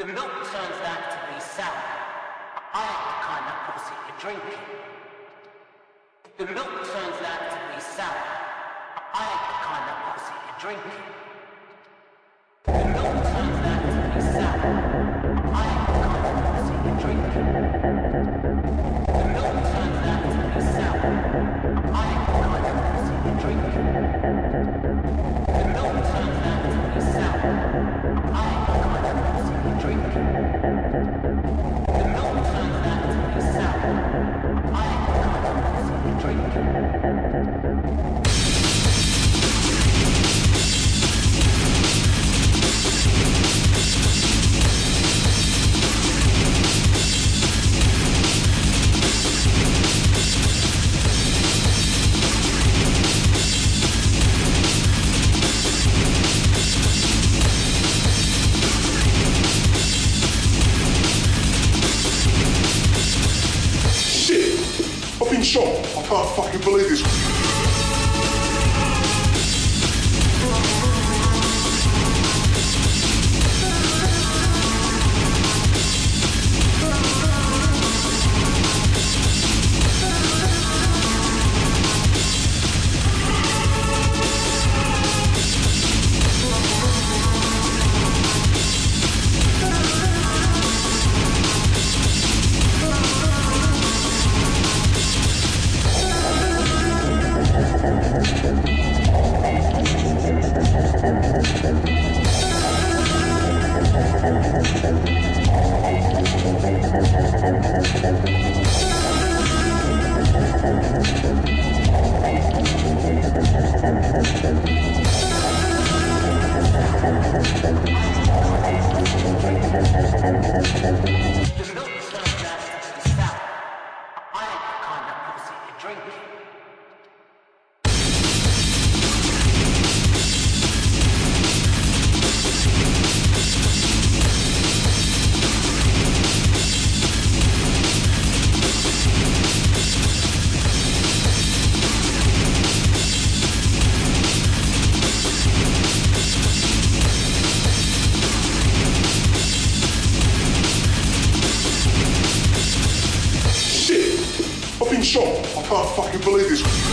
The milk turns out to be sour. I ain't the kind of pussy you drink it. The milk turns out to be sour. I ain't the kind of pussy you drink it. The milk turns out to be sour. I ain't the kind of pussy you drink it. The milk turns out to be sour. I ain't the kind of pussy you drink it. The milk turns out to be sour. I ain't the kind of pussy you drink it. The milk turns out to be sour. I ain't the kind of pussy you drink it. I've been shot. I can't fucking believe this. I've been shot. I can't fucking believe this.